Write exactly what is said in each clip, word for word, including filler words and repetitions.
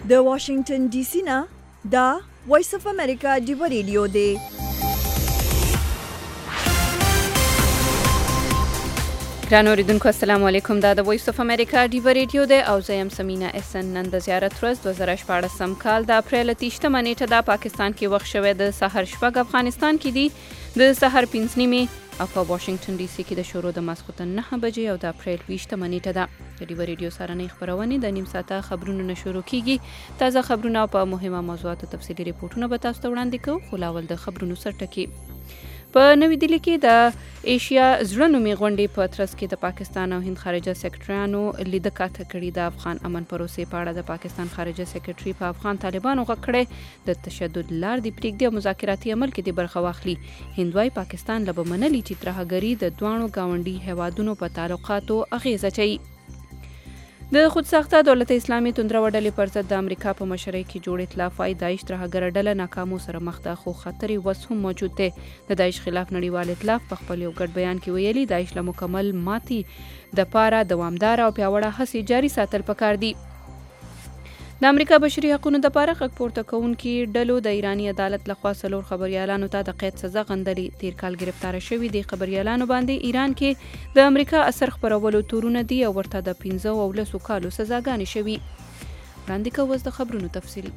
د واشنگټن ډي سي نه دا وایس اف امریکا ډیو ریډیو دی. ګران اوریدونکو السلام علیکم. دا د وایس اف امریکا ډیو ریډیو دی او زه یم سمینا احسن. نن د زیارت ورځ دوه زره شپاړسم کال د اپریل اتهشتمه نیټه د پاکستان کې وخت شوی د سحر شپږ، افغانستان کې دی د سحر پنځه نیمې او په واشنگټن ډي سي کې د شروع د ماسخوتن نهه بجې او د اپریل ویشتمه نیټه ده. د ډیو ریډیو سارنۍ خبرونه د نیم ساعته خبرونو نه شروع کیږي. تازه خبرونه او په مهمه موضوعاتو تفصیلي ریپورتونه به تاسو ته وړاندې کوو. خو لاول د خبرونو سرټکی. په نوې دلی کې د ایشیا زړه نومي غونډې په ترڅ کې د پاکستان او هند خارجه سکرټریانو لیده کاته کړې. د افغان امن پروسې په اړه د پاکستان خارجه سکرټري په افغان طالبانو غږ کړی د تشدد لار دی پرېږدي او مذاکراتي عمل کې د برخه واخلي. هند وايي پاکستان له به منلي چې ترهګري د دواړو ګاونډي هیوادونو په تعلقاتو اغیزه اچوي. د خودساخته دولت اسلامي توندرو ډلې پر ضد د امریکا په مشرۍ کې جوړ ائتلاف وايي داعش ترهګره ډله ناکامو سره مخ ده، خو خطر یې اوس هم موجود دی. د داعش خلاف نړیوال ائتلاف په خپل یو ګډ بیان کې ویلي داعش له مکمل ماتي د پاره دوامدار او پیاوړه هڅې جاري ساتل پکار دي. د امریکا بشري حقوقو لپاره غږ پورته کوونکي ډلو د ایرانی عدالت لخوا څلور خبريالانو ته د قید سزا غندلې. تیر کال گرفتار شوي دي خبريالانو باندې ایران کې د امریکا اثر خبرولو تورونه دي او ورته د پنځه او لسو کالو سزاګانې شوي. وړاندې کوو د خبرونو تفصیل.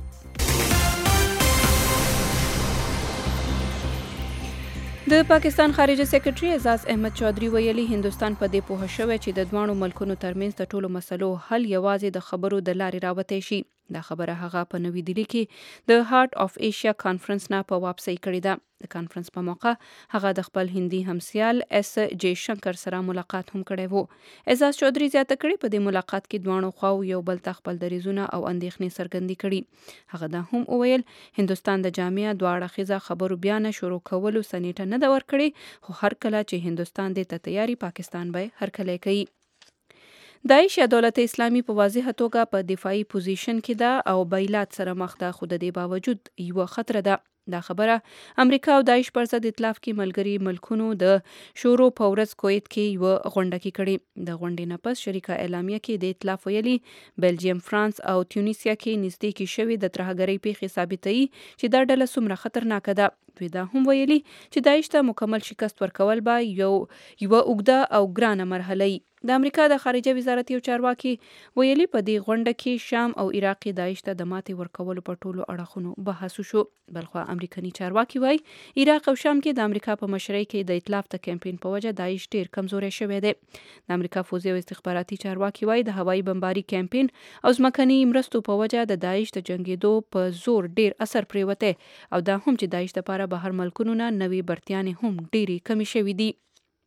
د پاکستان خارجه سکرټري اعزاز احمد چودھری ویلي هندوستان په دې پوه شوی چې د دوانو ملکونو ترمنځ د ټولو مسلو حل یوازې د خبرو د لارې راوتی شي. دا خبره هغه په نوې دلی کې د هارت اف ایشیا کانفرنس نه په واپسۍ کړې ده. د کانفرنس په موقع هغه د خپل هندي همسیال اس جے شنکر سره ملاقات هم کړی وو. اعزاز چودھری زیاته کړې په دې ملاقات کې دوانو خواو یو بل ته خپل دریځونه او اندېښنې څرګندې کړي. هغه دا هم وویل هندوستان د جامع دوه اړخیزه خبرو بیا نه شروع کولو څه نیټه نه ده ورکړې، خو هر کله چې هندوستان دې ته تیاري پاکستان به هرکلی کوي. داعش یا دولت اسلامي په واضحه توګه په دفاعي پوزیشن کې ده او بیلات سره مخ ده، خو د دې باوجود یو خطر ده. دا خبره امریکا او داعش پر ضد ائتلاف کې ملګري ملکونو د شورو په ورځ کویت کې یو غونډه کې کړې. د غونډې نه پس شریکه اعلامیه کې د ائتلاف ویلي بلجیم، فرانس او تیونیسیا کې نږدې کې شوي د ترهګرۍ پیښې ثابتوي چې دا ډله څومره خطرناکه ده. دوی دا هم ویلي چې داعش ته مکمل شکست ورکول به یو یوه اوږده او ګرانه مرحله وي. د امریکا د خارجه وزارت یو چارواکي ویلي په دې غونډه کې شام او عراق کې داعش ته د ماتې ورکولو په ټولو اړخونو بحث وشو. بلخوا امریکایي چارواکي وایي عراق او شام کې د امریکا په مشرۍ کې د ائتلاف د کمپاین په وجه داعش ډیر کمزوری شوی دی. د امریکا پوځي او استخباراتي چارواکي وایي د هوایي بمباري کمپاین او ځمکني مرستو په وجه د داعش د جنګېدو په زور ډیر اثر پریوتی او دا هم چې داعش لپاره بهر ملکونو نه نوې برتیانې هم ډیرې کمې شوې دي.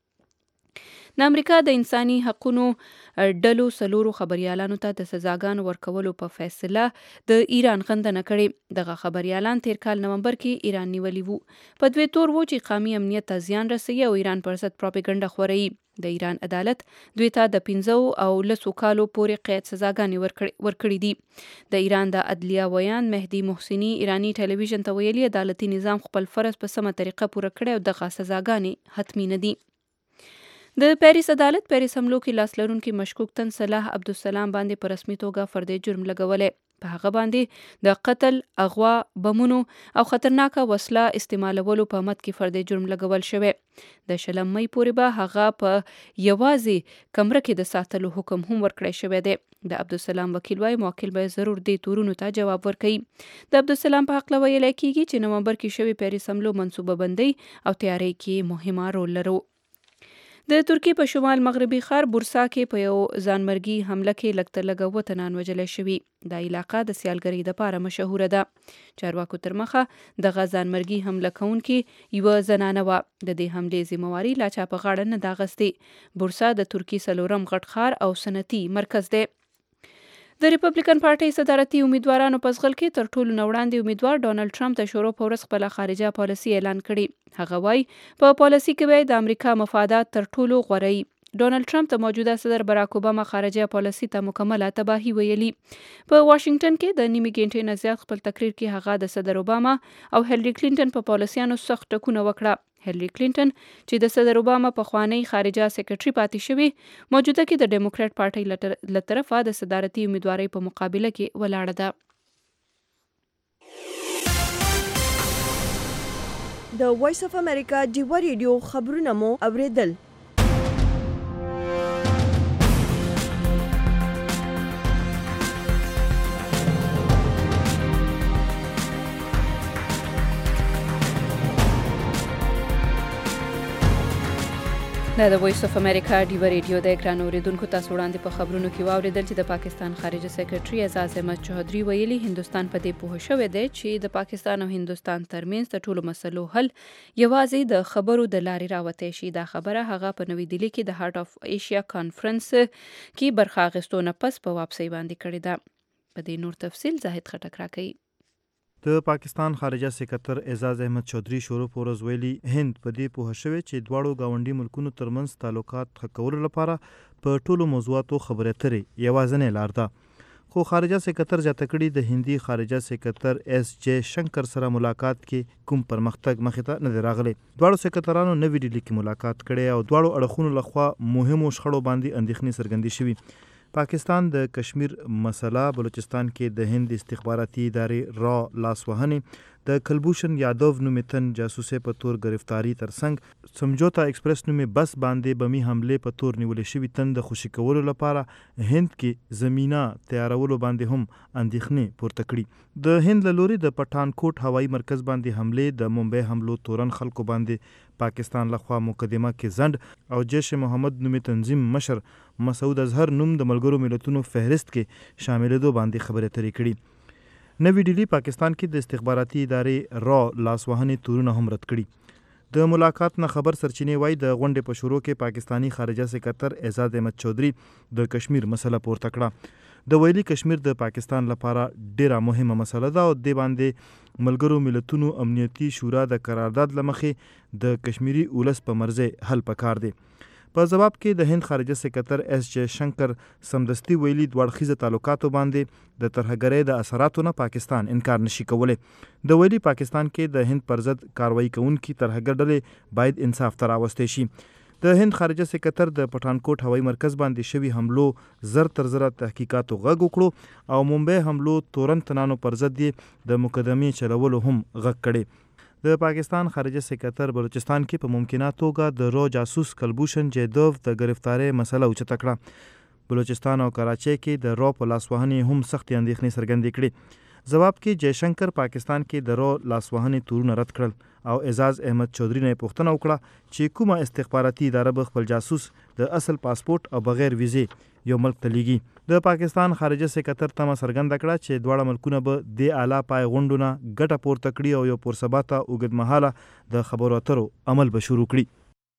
د امریکا د انساني حقوقو ډلو څلورو خبريالانو ته د سزاګانو ورکولو په فیصله د ایران غندنه کړې. دغه خبريالان تیر کال نومبر کې ایران نیولي وو. په دوی تور وو چې قومي امنیت ته زیان رسوي او ایران پر ضد پروپاګاندا خوروي. د ایران عدالت دوی ته د پنځه او لسو کالو پورې قید سزاګانې ورکړې دي. د ایران د عدلیه ویان مهدي محسني ایرانی ټلویزیون ته ویلي عدالتي نظام خپل فرض په سمه طریقه پوره کړی او دغه سزاګانې حتمي نه دي. د پیریس عدالت پیریس حملو کې لاس لرونکي مشکوک تن صلاح عبدالسلام باندې په رسمي توګه فردي جرم لګولی. په هغه باندې د قتل، اغوا، بمونو او خطرناکه وسله استعمالولو په مد کې فردي جرم لګول شوی. د شلم مۍ پورې به هغه په یوازې کمره کې د ساتلو حکم هم ورکړی شوی دی. د عبدالسلام وکیل وايي موکل به ضرور دې تورونو ته جواب ورکړي. د عبدالسلام په حق ویلی کیږي چې نومبر کې شوی پیریس حملو منصوبه بندي او تیاری کې مهمه رول لرو. د ترکیې په شمال مغربي ښار بورسا کې په یو ځانمرګي حمله کې لږ تر لږه اووه تنان وژلی شوي. دا علاقه د سیالګرۍ دپاره مشهوره ده. چارواکو تر مخه دغه ځانمرګي حمله کوونکې یوه زنانه وه. د دې حملې ذمهواري لا چا په غاړه نه ده اخیستې. بورسا د ترکیې څلورم غټ ښار او صنعتي مرکز دی. د ریپبلیکن پارټۍ صدارتي امیدوارانو په ځغل کې تر ټولو نه وړاندې امیدوار ډانلډ ټرمپ د شروع په ورځ خپله خارجه پالیسي اعلان کړې. هغه وایي په پالیسي کې به د امریکا مفادات تر ټولو غوره وي. ډانلډ ټرمپ د موجوده صدر براک اوباما خارجه پالیسي ته مکمله تباهي ویلي. په واشنگټن کې د نیمې ګنټې نه زیات خپل تقریر کې هغه د صدر اوباما او هیلری کلینټن په پالیسیانو سخت ټکونه وکړه. هیلری کلینټن چې د صدر اوباما پخوانی خارجه سیکرټري پاتې شوی، موجوده کې د ډیموکراټ پارټۍ له طرفه د صدارتي امیدوارۍ په مقابله کې ولاړه ده. د وایس اف امریکا ډیوا ریډیو خبرونه مو اوریدل. دا د وایس اف امریکا ډیوا ریډیو د اکران اوریدونکو تاسو وړاندې په خبرونو کې واوریدل چې د پاکستان خارجه سیکرټري اعزاز احمد چودھری ویلي هندستان په دې پوه شوی دی چې د پاکستان او هندستان ترمنځ د ټولو مسلو حل یوازې د خبرو د لارې راوتی شي. دا خبره هغه په نوې دهلي کې د هارت اف ایشیا کانفرنس کې برخه اخیستو نه پس په واپسۍ باندې کړې ده. په دې نور تفصیل زاهد خټک راکوي. د پاکستان خارجه سکرټر اعزاز احمد چودھری شروع پورز ویلي هند په دې پوه شوی چې دواړو گاونډي ملکونو ترمنځ تعلقات ښه کولو لپاره په ټولو موضوعاتو خبرې اترې یوازینۍ لار ده. خو خارجه سکرټر زیاته کړي د هندي خارجه سکرټر ایس جے شنکر سره ملاقات کې کوم پرمختګ مخې ته نه دی راغلی. دواړو سکرټرانو نوې ډیلي کې ملاقات کړی او دواړو اړخونو لخوا مهمو شخړو باندې اندېښنې څرګندې شوي. پاکستان د کشمیر مسله بلوچستان کې د هند استخباراتي ادارې را لاسوهنې د کلبوشن یادو نومې تن جاسوسۍ په تور گرفتاری ترڅنګ سمجوتا ایکسپریس نومې بس باندې بمي حملې په تور نیولې شوي تن د خوشي کولو لپاره هند کې زمینه تیارولو باندې هم اندېښنې پورته کړي. د هند له لوري د پټانکوټ هوایي مرکز باندې حملې د ممبئی حملو تورن خلکو باندې پاکستان لخوا مقدمه کې ځنډ او جیش محمد نومې تنظیم مشر مسعود اظهر نوم د ملګرو ملتونو فهرست کې شاملېدو باندې خبرې اترې کړي. نوی ډیلی پاکستان کې د استخباراتي ادارې را لاسوهنې تورونه هم رد کړي. د ملاقات نه خبر سرچینې وایي د غونډې په شروع کې پاکستانی خارجه سکرټر اعزاز احمد چودھری د کشمیر مسله پورته کړه. د ویلي کشمیر د پاکستان لپاره ډیره مهمه مسله ده او د باندې ملګرو ملتونو امنیتي شورا د قرارداد لمخې د کشمیری اولس په مرزي حل پکار دی. په جواب کې د هند خارجه سکرټر ایس جے شنکر سمدستي ویلي دوړخیزه تعلقاتو باندې د ترهګرۍ د اثراتو نه پاکستان انکار نشي کولی. د ویلي پاکستان کې د هند پر ضد کاروایی کوونکي ترهګر ډلې باید انصاف ته راوستې شي. د هند خارجه سکرټر د پټانکوټ هوایي مرکز باندې شوي حملو زر تر زره تحقیقاتو غږ وکړو او ممبئی حملو تورن تنانو پر ضد یې د مقدمې چلولو هم غږ کړي. د پاکستان خارجه سکرټر بلوچستان کې په ممکنه توګه د رو جاسوس کلبوشن جیدوف د گرفتاری مسله اوچته کړه. بلوچستان او کراچۍ کې د رو په لاسوهنې هم سختې اندېښنې څرګندې کړې. جواب کې جے شنکر پاکستان کې د رو لاسوهنې تورونه رد کړل او اعزاز احمد چودھری نه پوښتنه وکړه چې کومه استخباراتي اداره به خپل جاسوس د اصل پاسپورت او بغیر ویزې یو ملک ته لیږي. د پاکستان خارجه سکرټر تمه څرګنده کړه چې دواړه ملکونه به د اعلی پای غونډو نه ګټه پورته کړي او یو پرثباته اوږدمهاله د خبرو اترو عمل به شروع کړي.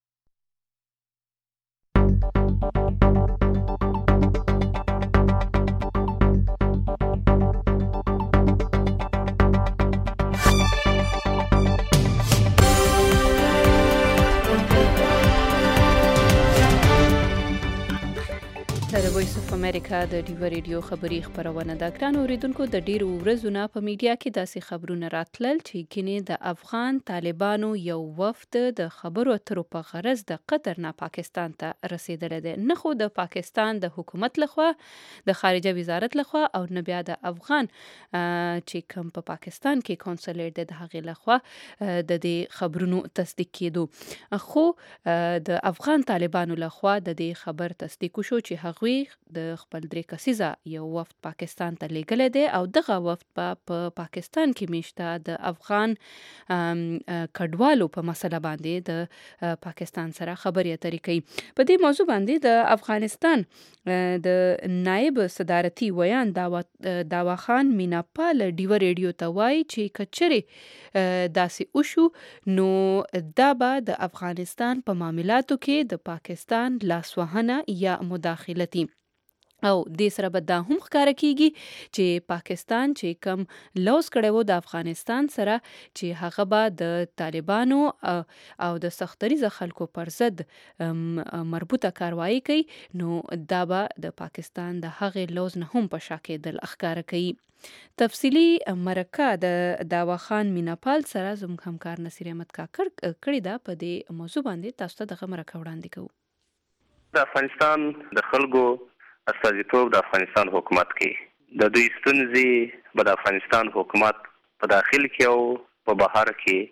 د وایس اف امریکا د ډیوا ریډیو خبري خبرونه د ګران اوریدونکو د ډیرو ورځو نه په میډیا کې داسې خبرونه راتلل چې ګینه د افغان طالبانو یو وفد د خبرو اترو په غرض د قطر نه پاکستان ته رسیدلی دی. نه خو د پاکستان د حکومت لخوا د خارجه وزارت لخوا او نه بیا د افغان چې کوم په پاکستان کې کونسلیټ دی د هغې لخوا د دې خبرونو تصدیق کېدو. خو د افغان طالبانو لخوا د دې خبر تصدیق وشو چې هغوی د خپل درې کسیزه یو وفد پاکستان ته لیږلی دی او دغه وفد په پا پاکستان کې میشته د افغان کډوالو په مسله باندې د پاکستان سره خبرې اترې کوي. په دې موضوع باندې د افغانستان د نائب صدارتي ویان داوا خان میناپال ډیوا ریډیو ته وایي چې کچرې داسې وشو نو دا به د افغانستان په معاملاتو کې د پاکستان لاسوهنه یا مداخلتي او دې سره به دا هم ښکاره کیږي چې پاکستان چې کم لوز کړی و د افغانستان سره چې هغه به د طالبانو او د سختریزه خلکو پر ضد مربوطه کاروایی کوي نو دا به د پاکستان د هغې لوز نه هم په شا کېدل ښکاره کوي. تفصیلی مرکه د داوا خان میناپال سره زموږ همکار نصیر احمد کاکړ کړې ده. په دې موضوع باندې تاسو ته دغه مرکه وړاندې کوو. د افغانستان د خلکو استازیتوب د افغانستان حکومت کې د دوی ستونزې به د افغانستان حکومت په داخل کې او په بهر کې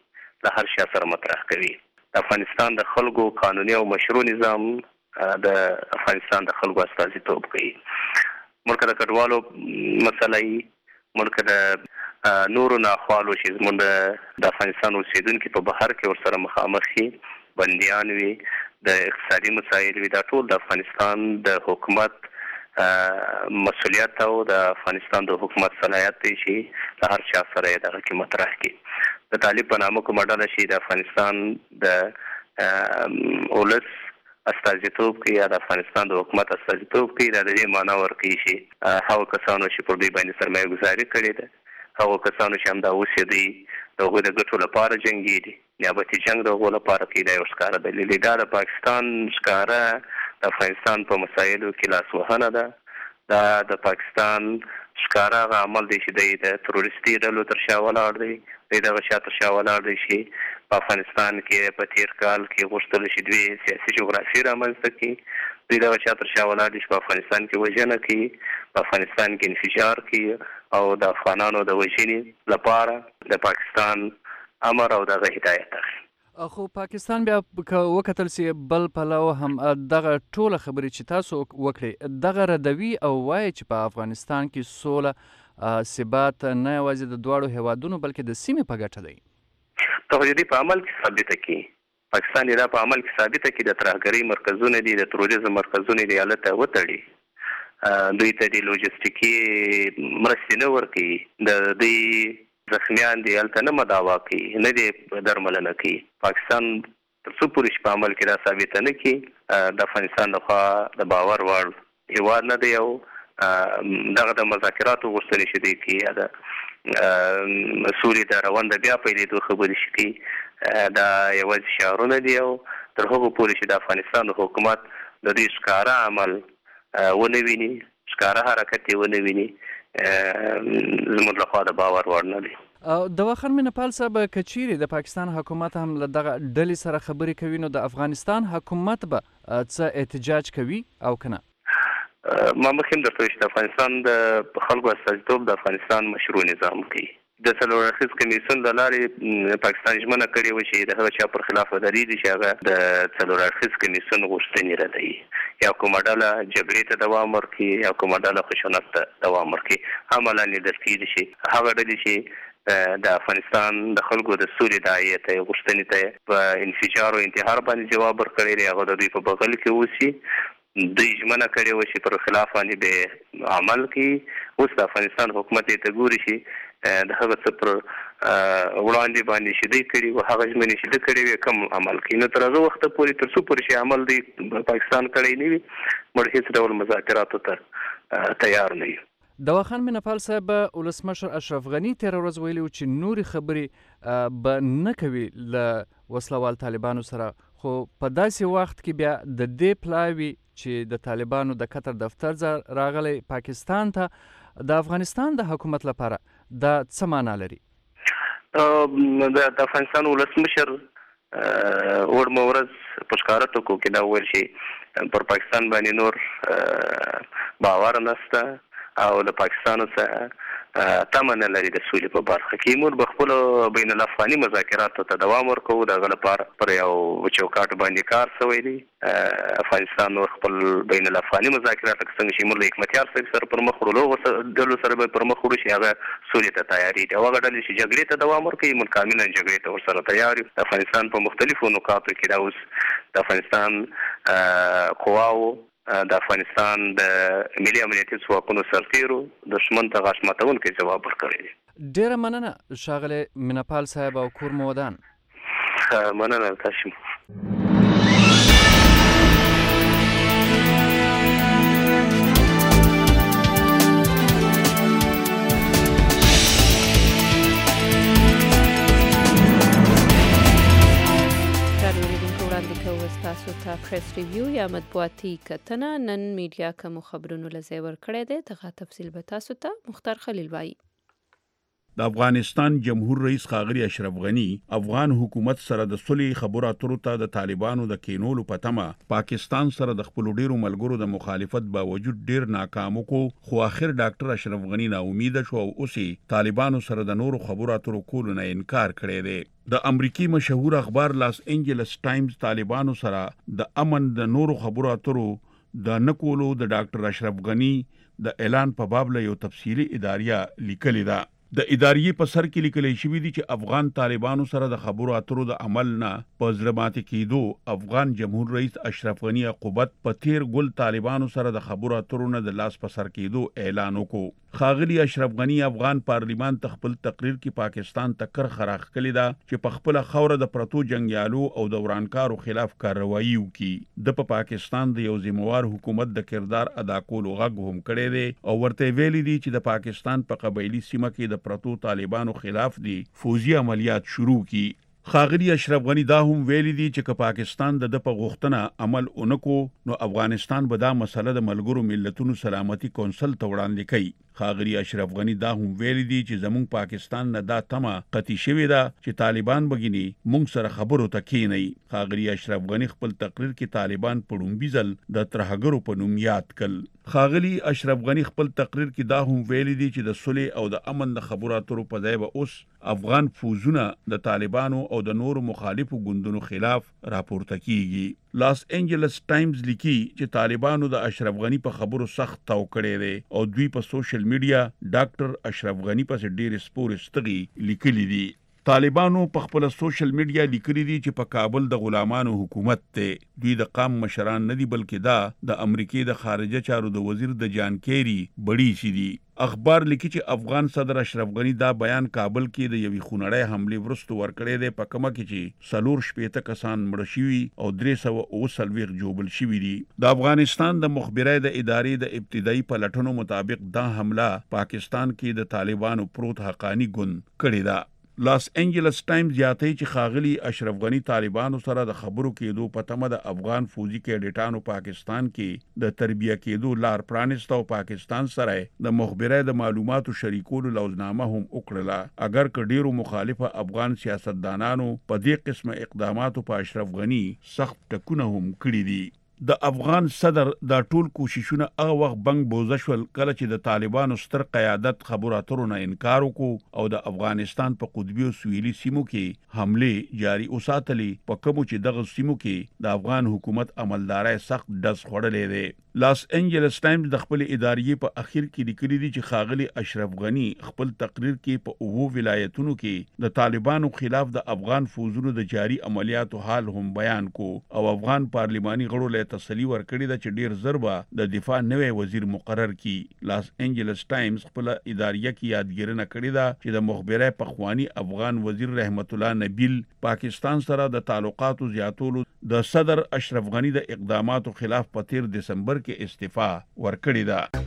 د هر چا سره مطرح کوي. د افغانستان د خلکو قانوني او مشروع نظام د افغانستان د خلکو استازیتوب کوي. ملک د کډوالو مسلې، ملک د نورو ناخوالو چې زموږ د افغانستان اوسیدونکي په بهر کې ورسره مخامخ وي، بندیان وي، د اقتصادي مسایل وي، دا ټول د افغانستان د حکومت مسؤلیت او د افغانستان د حکومت صلاحیت دی چې د هر چا سره یې دغه کې مطرح کړي. د طالب په نامه کومه ډله چې د افغانستان د ولس استازیتوب کوي یا د افغانستان د حکومت استازیتوب کوي، دا د دې معنا ورکوي چې هغو کسانو چې پر دوی باندې سرمایه ګزاري کړې ده، هغو کسانو چې همدا اوس یې دوی د هغوی د ګټو لپاره جنګېږي، نیابتي جنګ د هغو لپاره کوي، دا یو ښکاره دلیل دی. دا د پاکستان ښکاره د افغانستان په مسایلو کې لاسوهنه ده. دا د پاکستان ښکاره هغه عمل دی چې دی د تروریستي ډلو تر شا ولاړ دی، دی دغه شا تر شا ولاړ دی چې په افغانستان کې په تیر کال کې غوښتل چې دوی سیاسي جغرافیې رامنځته کړي، دوی دغه شا تر شا ولاړ دي چې په افغانستان کې وژنه کوي، په افغانستان کې انفجار کوي او د افغانانو د وژنې لپاره د پاکستان امر او دغه هدایت اخلي. خو پاکستان بیا وکتل سي بل پلو هم دغه ټوله خبرې چې تاسو وکړئ دغه ردوي او وایي چې په افغانستان کې سوله ثبات نه یوازې د دواړو هیوادونو بلکې د سیمې په ګټه دی. توحیدي په عمل کې ثابته کړي، پاکستان یې دا په عمل کې ثابته کړي، د ترهګرۍ مرکزونه دي، د تروریزم مرکزونه دي، هلته وتړي، دوی ته د لوجستیکي مرستې نه ورکوي، د دوی زخمیان دي هلته نه مداوا کوي، نه دي درملنه کوي. پاکستان تر څو پورې چې په عمل کې دا ثابته نه کړي، د افغانستان لخوا د باور وړ هېواد نه دی او دغه د مذاکراتو غوښتنې چې دوی کوي یا د سولې د روند بیا پیلېدو خبرې چې کوي، دا یوازې شعارونه دي او تر هغو پورې چې د افغانستان د حکومت د دوی ښکاره عمل ونه ویني، ښکاره حرکت یې ونه ویني، زموږ لخوا د باور وړ نه دی. د واخان مینپال صاحب که چیرې د پاکستان حکومت هم له دغه ډلې سره خبرې کوي نو د افغانستان حکومت به څه احتجاج کوي او که نه؟ ما مخکې هم درته ویل چې د افغانستان د خلکو استازیتوب د افغانستان مشروع نظام کوي. د څلور اړخیز کمیسیون له لارې پاکستان ژمنه کړې وه چې د هغه چا پر خلاف دریږي چې هغه د څلور اړخیز کمیسیون غوښتنې ردوي، یا کومه ډله جګړې ته دوام ورکړي یا کومه ډله خشونت ته دوام ورکړي. عملاً لیدل کېږي چې هغه ډلې چې د افغانستان د خلکو د سولې داعیې ته غوښتنې ته په انفجار او انتحار باندې جواب ورکړی دی، هغه د دوی په بغل کې اوسي، دوی ژمنه کړې وه چې پر خلاف باندې به عمل کوي. اوس د افغانستان حکومت یې ته ګوري چې د هغه څه پر وړاندې باندې چې دوی کړي وو، هغه ژمنې چې ده کړې وې کم عمل کوي. نو تر هغه وخته پورې تر څو پورې چې عمل دوی پاکستان کړی نه وي، موږ هېڅ ډول مذاکراتو ته تیار نه یو. د واخان مینپال صاحب ولسمشر اشرف غني تېره ورځ ویلي و چې نورې خبرې به نه کوي له وسلوال طالبانو سره، خو په داسې وخت کې بیا د دې پلاوي چې د طالبانو د قطر دفتر راغلی پاکستان ته د افغانستان د حکومت لپاره دا څه معنا لري؟ د افغانستان ولسمشر وړمه ورځ په ښکاره ټکو کې دا وویل چې پر پاکستان باندې نور باور نشته او د پاکستانو څخه تمه نه لري د سولې په برخه کې. موږ به خپلو بین الافغاني مذاکراتو ته دوام ورکوو، د هغه لپاره پر یو چوکاټ باندې کار شوی دی. افغانستان نور خپل بین الافغاني مذاکرات لکه څنګه چې موږ له حکمتیار صاحب سره پر مخ وړو، هغو ډلو سره به پر مخ وړو چې هغه سولې ته تیاري دي، او هغه ډلې چې جګړې ته دوام ورکوي موږ کاملا جګړې ته ورسره تیار یو. د افغانستان په مختلفو نقاطو کې دا اوس د افغانستان قواو د افغانستان د ملي امنیتي ځواکونو سرتیرو دښمن ته غاښ ماتونکی جواب ورکړی دی. ډېره مننه ښاغلی مینپال صاحب او کور مو ودان. مننه تاسو. تاسو ته پریس ریویو یا مطبوعاتي کتنه نن میډیا کوم خبرونو لځای ورکړی دی، دغه تفصیل به تاسو ته مختار خلیل وایي. د افغانستان جمهور رئیس ښاغلي اشرف غني افغان حکومت سره د صلح خبرو اترو ته د طالبانو د کینولو په تمه پاکستان سره د خپل ډیرو ملګرو د مخالفت باوجود ډیر ناکام کو، خو اخر ډاکټر اشرف غني نا امید شو او اوسې طالبانو سره د نورو خبرو اترو کولو نه انکار کړی دی. د امریکای مشهور اخبار لاس انجلس ټایمز طالبانو سره د امن د نورو خبرو اترو د نکولو د ډاکټر اشرف غنی د اعلان په باب له یو تفصیلی اداریه لیکلې ده. د ادارې په سر کې لیکل شوی دی چې افغان طالبانو سره د خبرو اترو د عمل نه په زړه ماتې کېدو افغان جمهور رئیس اشرف غنی عقوبت په تیر ګل طالبانو سره د خبرو اترو نه د لاس په سر کېدو اعلان وکړو. خاغلی اشرف غنی افغان پارلیمان ته خپل تقریر کې پاکستان ته کرخه راخکلې ده چې په خپل خوره د پرتو جنگیالو او د ورانکارو خلاف کاروایی وکړي. د په پاکستان د یو ذمہوار حکومت د کردار ادا کولو غږ هم کړی دی او ورته ویلي دي چې د پاکستان په قبایلی سیمه کې د پرتو طالبانو خلاف دي فوزي عملیات شروع کی. خاغلی اشرف غنی دا هم ویلي دي چې که پاکستان د د په غوښتنه عمل اونکو نو افغانستان به دا مسله د ملګرو ملتونو سلامتي کونسل ته وړاندې کوي. خاغلی اشرف غنی دا هم ویلي دي چې زموږ پاکستان نه دا تمه قطعي شوې ده چې طالبان بګینی موږ سره خبرو ته کېني. خاغلی اشرف غنی خپل تقریر کې طالبان په لومبي ځل د ترهګرو په نوم یاد کړل. خاغلی اشرف غنی خپل تقریر کې دا هم ویلي دي چې د صلح او د امن د خبرو اترو په ځای به اوس افغان فوزونه د طالبانو او د نورو مخالفو ګوندونو خلاف راپورته کیږي. لاس انجلس ټایمز لیکي چې طالبانو د اشرف غنی په خبرو سخت تاو کړی دی او دوی په سوشل میډیا ډاکټر اشرف غنی په ډېر سپور استغي لیکلي دي. طالبانو په خپل سوشل میډیا لیکلي دي چې په کابل د غلامانو حکومت ته دوی د قام مشران نه دي بلکې دا د امریکای د خارجه چارو د وزیر د جان کیری بړی شي دي. اخبار لیکي چې افغان صدر اشرف غنی دا بیان کابل کې د یوې خونړۍ حمله ورستو ورکړی دی په کومه کې چې سلور شپېته کسان مړ شوي او درې سوه اوه څلوېښت جوبل شوي دي. د افغانستان د مخبرۍ د ادارې د ابتدایي پلټنو مطابق دا حمله پاکستان کې د طالبانو پروت حقانی ګوند کړې ده. لاس انجلس ټایمز زیاتوي چې خاغلی اشرف غنی طالبانو سره د خبرو کېدو په تمه د افغان فوجي کیډټانو پاکستان کې د تربیه کېدو لار پرانیسته او پاکستان سره د مخبرۍ د معلوماتو شریکولو لوزنامه هم وکړله. اگر که ډیرو مخالفه افغان سیاستدانانو په دې قسمه اقداماتو په اشرف غنی سخت ټکونه هم کړي دي. د افغان صدر دا ټول کوششونه هغه وخت بنګ بوزه شول کله چې د طالبانو ستر قیادت خبرو اترو نه انکار وکړو او د افغانستان په قطبي او سویلي سیمو کې حمله جاری وساتلې په کوم چې دغه سیمو کې د افغان حکومت عملداري سخت ډز خوړلې ده. لاس انجلس ټایمز د خپل ادارې په اخر کې لیکلي دي چې خاغلی اشرف غنی خپل تقریر کې په اوو ولایتونو کې د طالبانو خلاف د افغان فوجونو د جاری عملیاتو حال هم بیان کو او افغان پارلماني غړو له تسلی ورکړي ده چې ډیر ضربه د دفاع نوې وزیر مقرر کی. لاس انجلس ټایمز خپل ادارې کې یادګیرنه کړې ده چې د مخبرۍ پخوانی افغان وزیر رحمت الله نبیل پاکستان سره د تعلقاتو زیاتولو د صدر اشرف غنی د اقداماتو خلاف په تیر دسمبر کې استعفا ورکړې ده.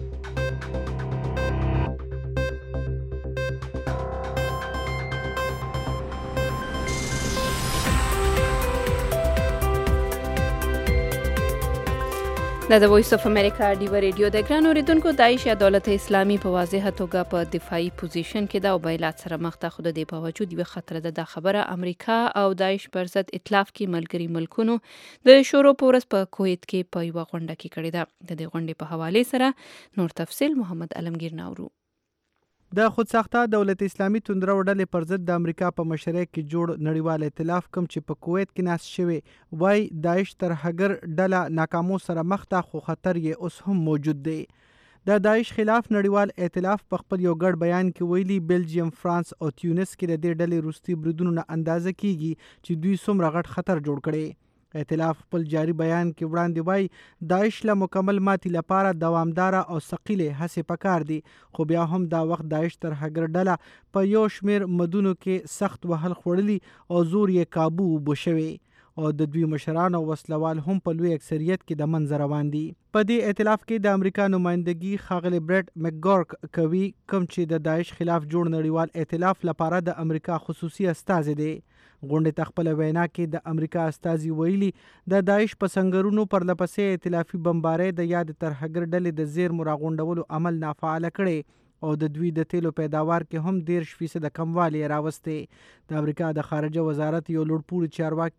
دا د وایس اف امریکا ډیو ریډیو د ګران اوریدونکو داعش یا دولت اسلامي په واضحه توګه په دفاعي پوزیشن کې دا او بایلات سره مخ ته خود د باوجود یو خطر ده د خبره امریکا او داعش پر ضد ائتلاف کې ملګری ملکونو د شورو پورس په کویت کې په یو غونډه کې کړې ده. د دې غونډې په حواله سره نور تفصیل محمد علمگیر ناورو. د خودساخته دولت اسلامي توندره ډلې پر ضد د امریکا په مشرۍ کې جوړ نړیوال ائتلاف کوم چې په کویت کې ناس شوی وای داعش ترهګر ډله ناکامو سره مخ ته خو خطر یې اوس هم موجود دی. د داعش خلاف نړیوال ائتلاف په خپل یو ګډ بیان کې ویلي بلجیم، فرانس او تیونس کې د دې ډلې روسي بریدونو نه اندازه کیږي چې دوی څومره غټ خطر جوړ کړي. ائتلاف خپل جاری بیان کې وړاندې وای داعش له مکمل ماتي لپاره دوامداره او ثقيله هڅې پکار دي، خو بیا هم دا وخت داعش ترهګر ډله په یو شمیر مدونو کې سخت وهل خوړلي او زور یې کابو وبشوي او د دوی مشران او وسلوال هم په لوی اکثریت کې د منځ روان دي. په دې ائتلاف کې د امریکا نمائندګي ښاغلی بریټ مکګورک کوي کوم چې د داعش خلاف جوړ نړیوال ائتلاف لپاره د امریکا خصوصي استازی دی. غونډې ته خپله وینا کې د امریکا استازي ویلي د داعش په سنګرونو پرلپسې ائتلافي بمبارۍ د یاد ترهګر ډلې د زیرمو راغونډولو عمل نافعاله کړی او د دوی د تیلو پیداوار کې هم دېرش فیصده کموالی راوستی. د امریکا د خارجه وزارت یو لوړپوړي چارواکي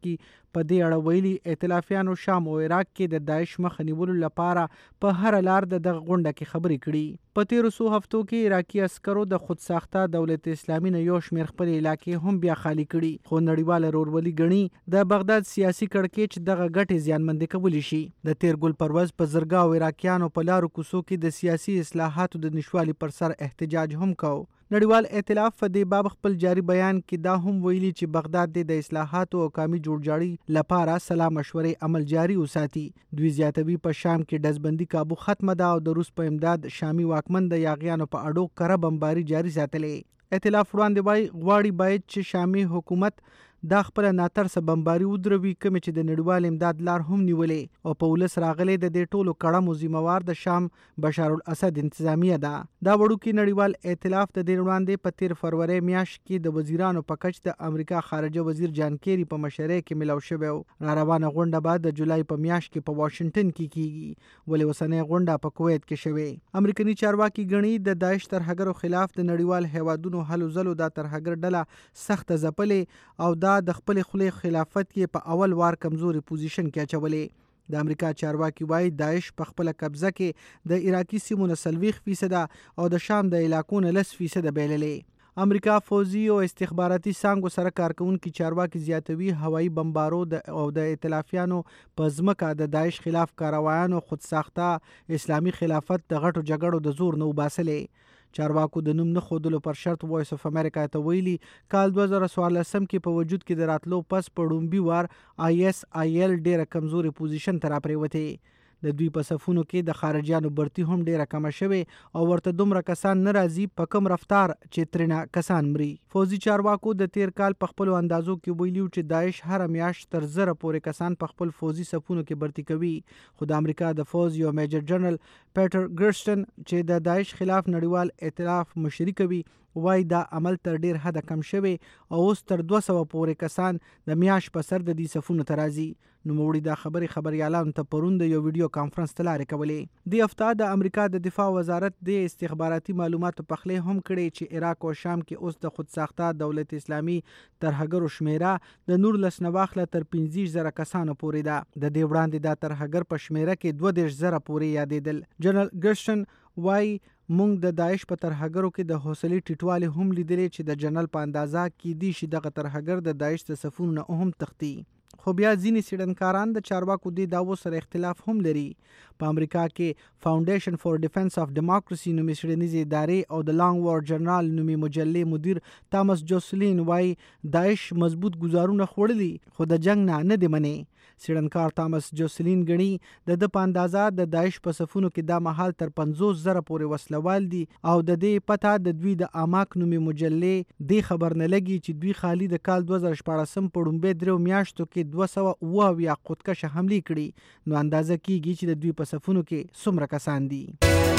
په دې اړه ویلي ائتلافیانو شام او عراق کې د داعش مخه نیولو لپاره په هر لار د دغه غونډه کې خبرې کړي. په تیرو څو هفتو کې عراقي عسکرو د خودساخته دولت اسلامي نه یو شمېر خپلې علاقې هم بیا خالي کړي، خو نړیواله ورورولي ګڼي د بغداد سیاسي کړکېچ دغه ګټې زیانمندې کولی شي. د تیر ګل پروز په زرګاو عراقیانو په لارو کوڅو کې د سیاسي اصلاحاتو د نشوالي پر سر احتجاج هم کو. نړیوال ائتلاف په دې باب خپل جاری بیان کې دا هم ویلي چې بغداد د اصلاحاتو او قومي جوړجاړي لپاره سلا مشورې عمل جاری وساتي. دوی زیاتوي په شام کې ډزبندي کابو ختمه ده او د روس په امداد شامي واکمن د یاغیانو په اډو کره بمباري جاری ساتلې. ائتلاف وړاندې وایي غواړي باید چې شامي حکومت دا خپل ناترسه بمباري ودروي، کومې چې د نړیوال امداد لار هم نیولې او په ولس راغلي د دې ټولو کړمو ذمہوار د شام بشار الاسد انتظامیه ده. دا وړوکی نړیوال ائتلاف د دې وړاندې په تیر فروری میاشت کې د وزیرانو په کچ د امریکا خارجه وزیر جان کیری په مشرۍ کې ملو شوی و. را روانه غونډه بعد د جولای په میاشت کې په واشنگټن کې کیږي، ولې اوسنۍ غونډه په کویت کې شوې. امریکایي چارواکي ګڼي د داعش ترهګرو خلاف د نړیوال هیوادونو هلو ځلو دا ترهګر ډله سخت ځپلې او دا د خپل خلې خلافت کې په اول وار کمزوري پوزیشن کې اچولې. د امریکا چارواکي وایي داعش په خپل قبضه کې د عراقي سیمو نه څلوېښت فیصده او د شام د علاقو نه لس فیصده بایللې. امریکا فوزي او استخباراتي څانګو سره کارکونکي چارواکي زیاتوي هوایي بمبارو او د ائتلافیانو په ځمکه د داعش خلاف کاروایانو خودساخته اسلامي خلافت د غټو جګړو د زور نه وباسلې. چارواکو د نوم نه ښودلو پر شرط وایس اف امریکا ته ویلي کال دوه زره څوارلسم کې په وجود کې د راتلو پس په ډومبي وار آی اس آی ال ډیره کمزوري پوزیشن ته راپرېوتې. د دوی په صفونو کې د خارجيانو برتی هم ډیره کمه شوې او ورته دومره کسان نه راځي په کم رفتار چې ترنه کسان مري. فوزي چارواکو د تیر کال په خپل اندازو کې ویلي چې داعش هر میاشت تر زره پورې کسان په خپل فوزي صفونو کې برتی کوي، خو د امریکا د فوز یو میجر جنرال پیټر ګرسټن چې د داعش خلاف نړیوال ائتلاف مشري کوي وای دا عمل تر ډیر حد کم شوی او اوس تر دوه سوه پورې کسان د میاش په سر د دې صفونو ته راځي. نوموړي دا خبرې خبريالانو ته پرون د یو ویډیو کانفرنس ته لارې کولې. د هفته د امریکا د دفاع وزارت د استخباراتي معلوماتو پخلی هم کړي چې عراق او شام کې اوس د خودساخته دولت اسلامي ترهګرو شمیره د نور لس نواخله تر پنځه زره کسانو پورې ده. د دې وړاندې دا ترهګر په شمیره کې دوه دېرش زره پورې یادېدل. جنرال ګرسټن وای مونږ د داعش په ترهګرو کې د حوصلې ټیټوالی هم لیدلې چې د جنرال په اندازه کې دی چې دغه ترهګر د داعش د صفونو نه هم تختی. خو بیا ځینې څېړنکاران د چارواکو دې دعوو سره اختلاف هم لري. په امریکا کې فاونډیشن فور ډیفنس اف ډیموکراسي نومې څېړنیزې ادارې او د لانګ وار جرنال نومې مجلې مدیر تامس جوسلین وایي داعش مضبوط ګزارونه خوړلي خو د جنگ نه نه دی منې. څېړنکار تامس جوسلین ګڼي د ده په اندازه د داعش په صفونو کې دا مهال تر پنځوس زره پورې وسلوال دي او د دې پته د دوی د اماک نومې مجلې دې خبر نه لګي چې دوی خالي د کال دوه زره شپاړسم په ړومبۍ دریو میاشتو کې دوه سوه اوه اویا خودکشه حملې کړي، نو اندازه کیږي چې د دوی په صفونو کې څومره کسان دي.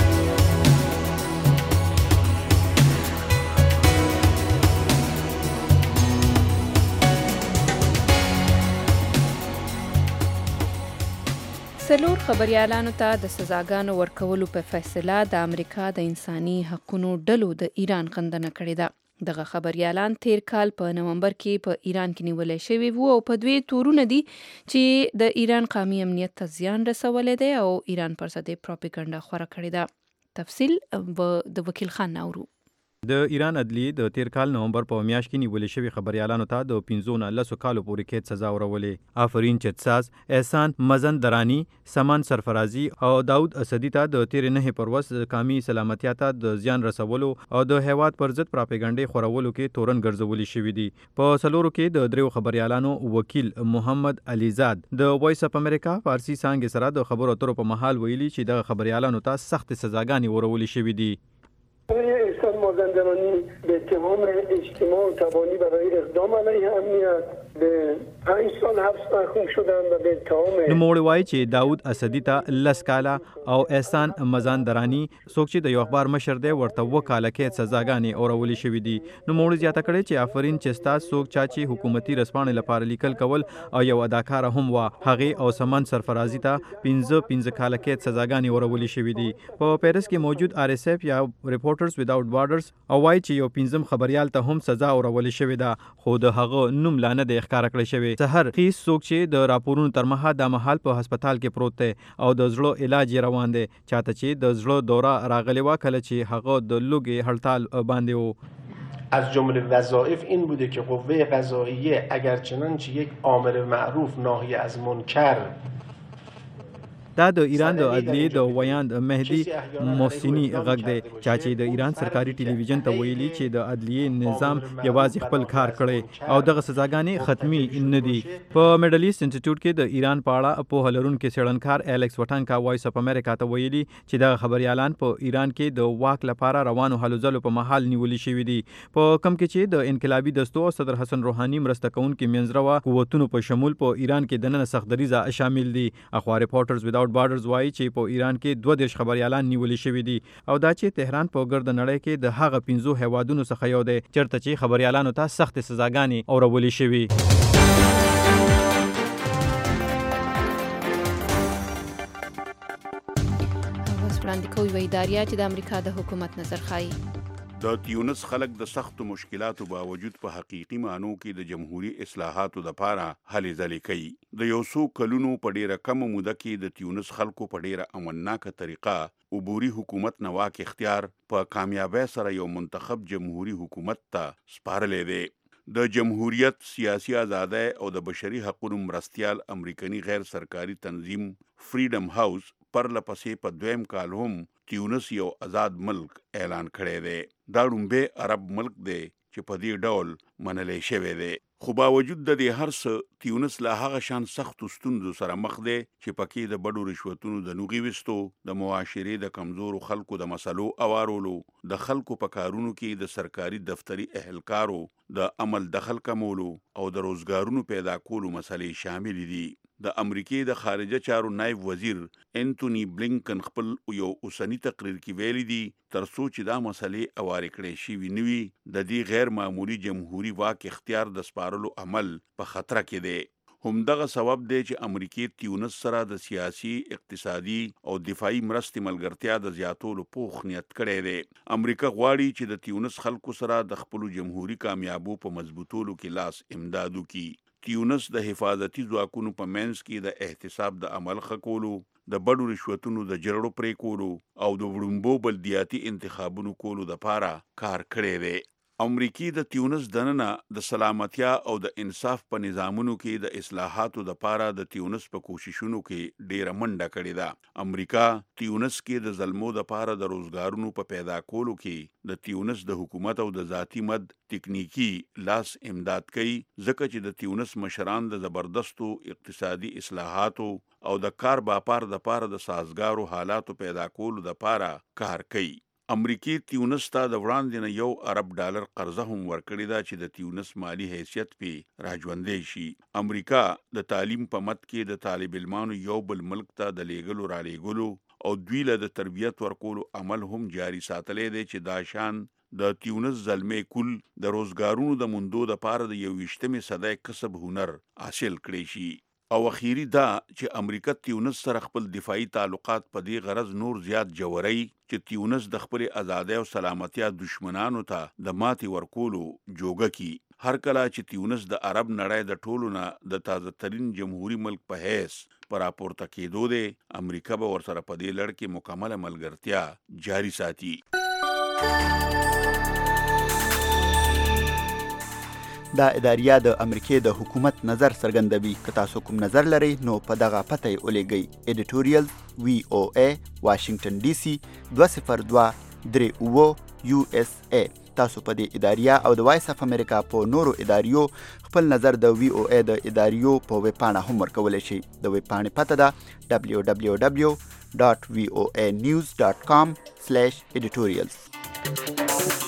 څلور خبريالانو ته د سزاګانو ورکولو په فیصله د امریکا د انساني حقوقو ډلو د ایران غندنه کړې ده. دغه خبريالان تیر کال په نومبر کې په ایران کې نیولای شوي وو او په دوی تورونه دي چې د ایران قومي امنیت ته زیان رسولی دی او ایران پر ضد پروپاګاندا خوره کړې ده. تفصیل د وکیل خان ناورو. د ایران عدلیې د تیر کال نومبر په میاشت کې نیولې شوي خبريالانو ته د پنځو نه لسو کالو پورې قید سزا ورولې. آفرین چتساز، احسان مزندرانی، سمان سرفرازي او داود اسدي ته د تیر نه پروس قومي سلامتیا ته د زیان رسولو او د هیواد پر ضد پروپاګاندا خورولو کې تورن ګرځولي شوي دي. په څلورو کې د دریو خبريالانو وکیل محمد علیزاد د وایس اف امریکا فارسی څانګې سره د خبرو اترو په محل ویلي چې د خبريالانو ته سخت سزاګانې ورولې شوي دي. احسان مازندرانی به اتهام اجتماع و تبانی برای اقدام علیه امنیت به پنج سال حبس محکوم شدن و به اتهام نوموړی وایي چې داود اسدي ته لس کاله او احسان مازندرانی څوک چې د یو اخبار مشر دی ورته اووه کاله قید سزاګانې اورولې شوي دي. نوموړي زیاته کړې چې آفرین چستا څوک چا چې حکومتي رسپانې لپاره لیکل کول او یو اداکاره هم وه، هغې او سمن سرفرازي ته پنځه پنځه کاله قید سزاګانې ورولې شوي دي. په پیرس کې موجود آر اس ایف یا ریپورټرز وداوټ بارډرز او وایي چې یو پنځم خبريال ته هم سزا اورولې شوې ده، خو د هغه نوم لا نه دی ښکارا کړی شوی. سحر خیس څوک چې د راپورونو تر مخه د مهال په هسپتال کې پروت دی او د زړه علاج یې روان دی. چاته چې د زړه دوره راغلی و کله چې هغه د لوګي هړتال باندې و. از جمله وظایف این بوده که قوه قضاییه اگر چنانچه یک عامل معروف ناهی از منکر دا د ایران د عدلیې د ویاند مهدي محسني غږ دی چې د ایران سرکاري ټلویزیون ته ویلي چې د عدلیې نظام یوازې خپل کار کړی او دغه سزاګانې ختمي نه دي. په میډل ایست انسټیټیوټ کې د ایران په اړه پوهه لرونکي څېړنکار الیکس وټانکا وایس اف امریکا ته ویلي چې دغه خبريالان په ایران کې د واک لپاره روانو هلو ځلو په محل نیولې شوي دي. په کم کې چې د انقلابي دستو او صدر حسن روحاني مرسته کوونکي منځروه قوتونو په شمول په ایران کې دننه سختدریزه شامل دي. اخوا ریپورټرز وداوټ بارډرز وایي چې په ایران کې دوه دیش خبريالان نیولې شوي دي او دا چې تهران په ګرد نړۍ کې د هغه پنځو هیوادونو څخه یو دی چېرته چې خبريالانو ته سخت سزاګانې اورولې شوي. اوس وړاندې کوي وایي اداریا چې د امریکا د حکومت نظر ښایي. د تیونس خلک د سختو مشکلاتو باوجود په حقیقي معنو کې د جمهوریت اصلاحاتو لپاره هلې ځلې کوي. د یو څو کلونو په ډیره کم موده کې د تیونس خلکو په ډیره امنناکه طریقه عبوري حکومت نه واک اختیار په کامیابی سره یو منتخب جمهوریت حکومت ته سپارلې دی. د جمهوریت سیاسي ازادۍ او د بشري حقوقو مرستیال امریکایي غیر سرکاري تنظیم فریډم هاوس پر لپسې په دویم کال هم تیونس یو آزاد ملک اعلان کړی دی. دا لومبه عرب ملک دی چې په دې ډول منلې شوی دی. خو باوجود د دې هر څه تیونس لا هغه شان سخت ستونزو سره مخ دی چې پکې د بډو رشوتونو د نوغي وستو، د معاشري د کمزورو خلکو د مسلو اوارولو، د خلکو په کارونو کې د سرکاري دفتری اهلکارو د عمل دخل کمولو او د روزګارونو پیدا کولو مسلې شامل دي. د امریکای د خارجه چارو نائب وزیر انټونی بلینکن خپل یو اوسنی تقریر کې ویلي دي ترڅو چې دا مسلې اوارې کړې شي وینوي د دې غیر معمولی جمهوریت واک اختیار د سپارلو عمل په خطر کې دی. همدغه سبب دی چې امریکای تیونس سره د سیاسي، اقتصادي او دفاعي مرستې ملګرتیا د زیاتولو پوخ نیت کړی دی. امریکا غواړي چې د تیونس خلکو سره د خپل جمهوریت کامیابو په مضبوطولو کې لاس امداد وکړي. تیونس د حفاظتي ځواکونو په منځ کې د احتساب د عمل خکولو، د بډو رشوتونو د جرړو پرې کولو او د وړومبو بلدیاتي انتخابونو کولو لپاره کار کړی دی. امریکای د تیونس دننه د سلامتیا او د انصاف په نظامونو کې د اصلاحاتو لپاره د تیونس په کوششونو کې ډیره منډه کړې ده. امریکا تیونس کې د ظلمو لپاره د روزګارونو په پیدا کولو کې د تیونس د حکومت او د ذاتی مد ټکنیکی لاس امداد کوي ځکه چې د تیونس مشران د زبردستو اقتصادي اصلاحاتو او د کار باپار د لپاره د سازګارو حالاتو پیدا کولو لپاره کار کوي. امریکای تیونس ته د وړاندې نه یو ارب ډالر قرضه هم ورکړې ده چې د تیونس مالی حیثیت په راژوندې شي. امریکا د تعلیم په مد کې د طالب علمانو یو بل ملک ته د لیږلو را لیږلو او دوی له د تربیت ورکولو عمل هم جاری ساتلی دی چې دا شان د تیونس زلمې کل د روزګارونو د موندو لپاره د یوویشتمې صدۍ کسب هنر حاصل کړی شي. او اخیری دا چې امریکا تیونس سره خپل دفاعي تعلقات په دې غرض نور زیات جوړی چې تیونس د خپل ازادۍ او سلامتیا دشمنانو ته د ماتي ورکولو جوګه کی. هر کله چې تیونس د عرب نړۍ د ټولو نه د تازه ترین جمهوریت ملک په حیث پر راپورته کېدو دی، امریکا به ورسره په دې لړ کې مکمله ملګرتیا جاری ساتي. دا اداریه د امریکای د حکومت نظر څرګندوي. که تاسو کوم نظر لرئ نو په دغه پته یې ولیږئ. ایډیټوریل وی او ای واشنگټن ډي سي دوه صفر دوه درې اوه یو اس ای. تاسو په دې اداریه او د وایس اف امریکا په نورو اداریو خپل نظر د وی او ای د اداریو په ویب پاڼه هم ورکولی شئ. د ویب پاڼې پته ده دبلیو دبلیو دبلیو ډاټ وی او ای نیوز ډاټ کام سلیش ایډیټوریلز.